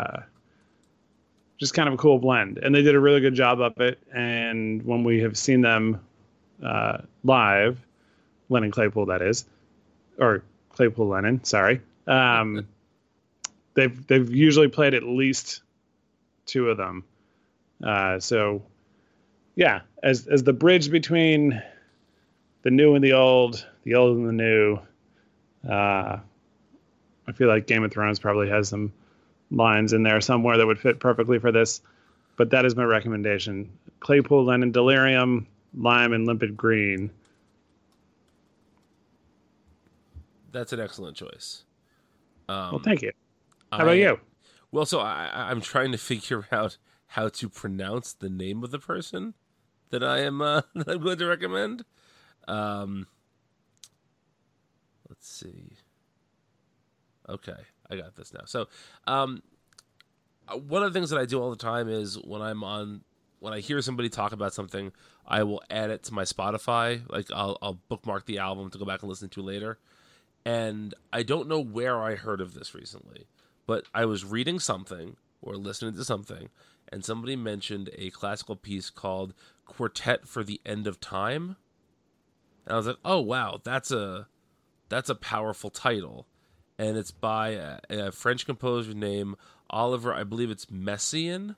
just kind of a cool blend. And they did a really good job of it. And when we have seen them live, Lennon Claypool, that is, or Claypool Lennon, sorry, They've usually played at least 2 of them. So yeah, as the bridge between the new and the old and the new, I feel like Game of Thrones probably has some lines in there somewhere that would fit perfectly for this. But that is my recommendation. Claypool Lennon Delirium, Lime, and Limpid Green. That's an excellent choice. Well, thank you. How about you? Well, so I'm trying to figure out how to pronounce the name of the person that I'm going to recommend. Let's see. Okay, I got this now. So, one of the things that I do all the time is when I hear somebody talk about something, I will add it to my Spotify. Like I'll bookmark the album to go back and listen to later. And I don't know where I heard of this recently, but I was reading something or listening to something, and somebody mentioned a classical piece called Quartet for the End of Time. And I was like, oh, wow, that's a powerful title. And it's by a French composer named Oliver, I believe it's Messiaen.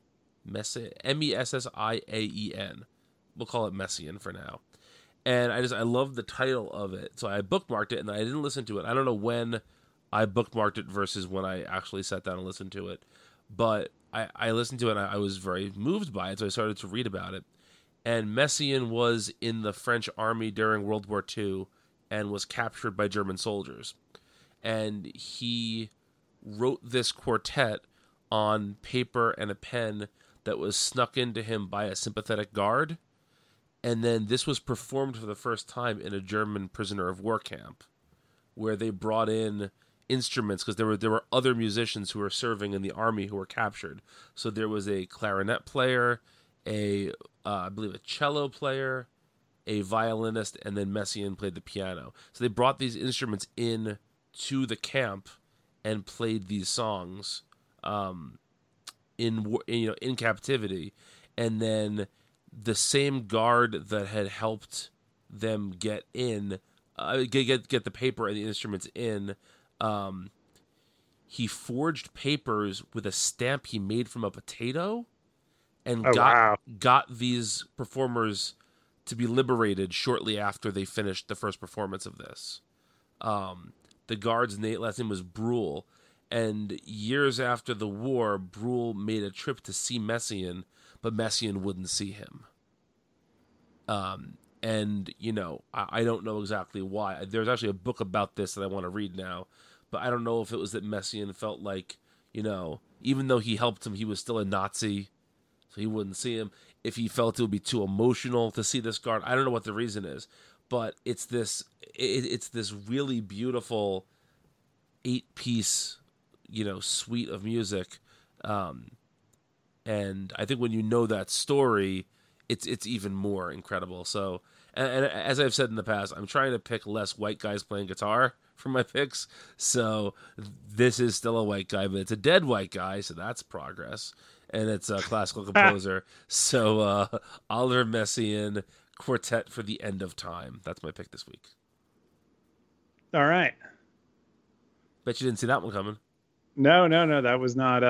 Messiaen. We'll call it Messiaen for now. And I love the title of it. So I bookmarked it, and I didn't listen to it. I don't know when I bookmarked it versus when I actually sat down and listened to it. But I listened to it, and I was very moved by it, so I started to read about it. And Messiaen was in the French army during World War II and was captured by German soldiers. And he wrote this quartet on paper and a pen that was snuck into him by a sympathetic guard. And then this was performed for the first time in a German prisoner of war camp, where they brought in instruments because there were other musicians who were serving in the army who were captured. So there was a clarinet player, I believe a cello player, a violinist, and then Messiaen played the piano. So they brought these instruments in to the camp and played these songs in captivity, and then the same guard that had helped them get in, get the paper and the instruments in, he forged papers with a stamp he made from a potato, and got these performers to be liberated shortly after they finished the first performance of this. The guard's last name was Bruhl, and years after the war, Bruhl made a trip to see Messiaen, but Messiaen wouldn't see him. And, I don't know exactly why. There's actually a book about this that I want to read now, but I don't know if it was that Messiaen felt like, even though he helped him, he was still a Nazi, so he wouldn't see him. If he felt it would be too emotional to see this guard, I don't know what the reason is, but it's this really beautiful 8-piece, suite of music. And I think when you know that story, it's even more incredible. So, and as I've said in the past, I'm trying to pick less white guys playing guitar for my picks. So this is still a white guy, but it's a dead white guy, so that's progress. And it's a classical composer. So Oliver Messiaen, Quartet for the End of Time. That's my pick this week. All right. Bet you didn't see that one coming. No. That was not...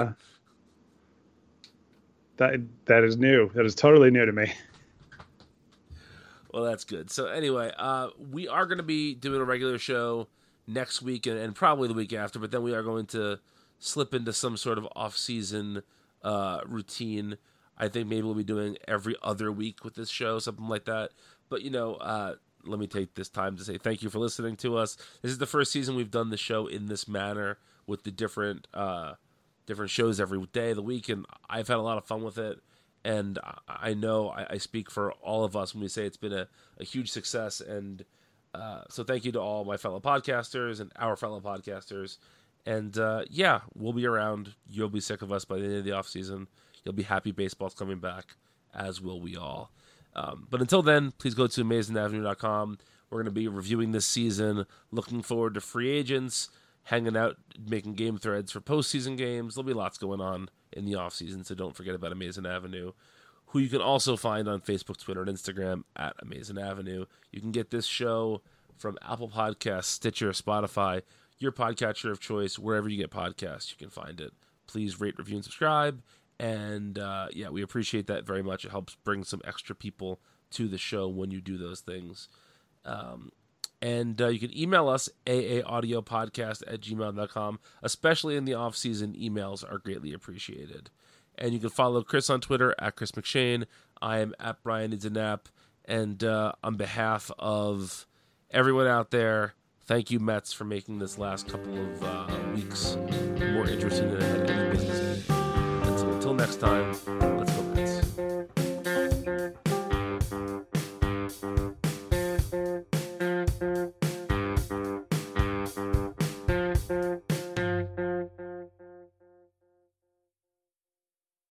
That is new. That is totally new to me. Well, that's good. So anyway, we are going to be doing a regular show next week and probably the week after, but then we are going to slip into some sort of off-season routine. I think maybe we'll be doing every other week with this show, something like that. But, let me take this time to say thank you for listening to us. This is the first season we've done the show in this manner with the different shows every day of the week, and I've had a lot of fun with it. And I know I speak for all of us when we say it's been a huge success. And so thank you to all my fellow podcasters and our fellow podcasters. And we'll be around. You'll be sick of us by the end of the off season. You'll be happy baseball's coming back, as will we all. But until then, please go to AmazingAvenue.com. We're going to be reviewing this season, looking forward to free agents, hanging out, making game threads for postseason games. There'll be lots going on in the offseason, so don't forget about Amazing Avenue, who you can also find on Facebook, Twitter, and Instagram at Amazing Avenue. You can get this show from Apple Podcasts, Stitcher, Spotify. your podcatcher of choice, wherever you get podcasts, you can find it. Please rate, review, and subscribe. And we appreciate that very much. It helps bring some extra people to the show when you do those things. And you can email us, aaaudiopodcast@gmail.com. Especially in the off-season, emails are greatly appreciated. And you can follow Chris on Twitter, @Chris McShane. I am @Brian Needs a Nap. And on behalf of everyone out there, thank you, Mets, for making this last couple of weeks more interesting than it had any business being. And so until next time,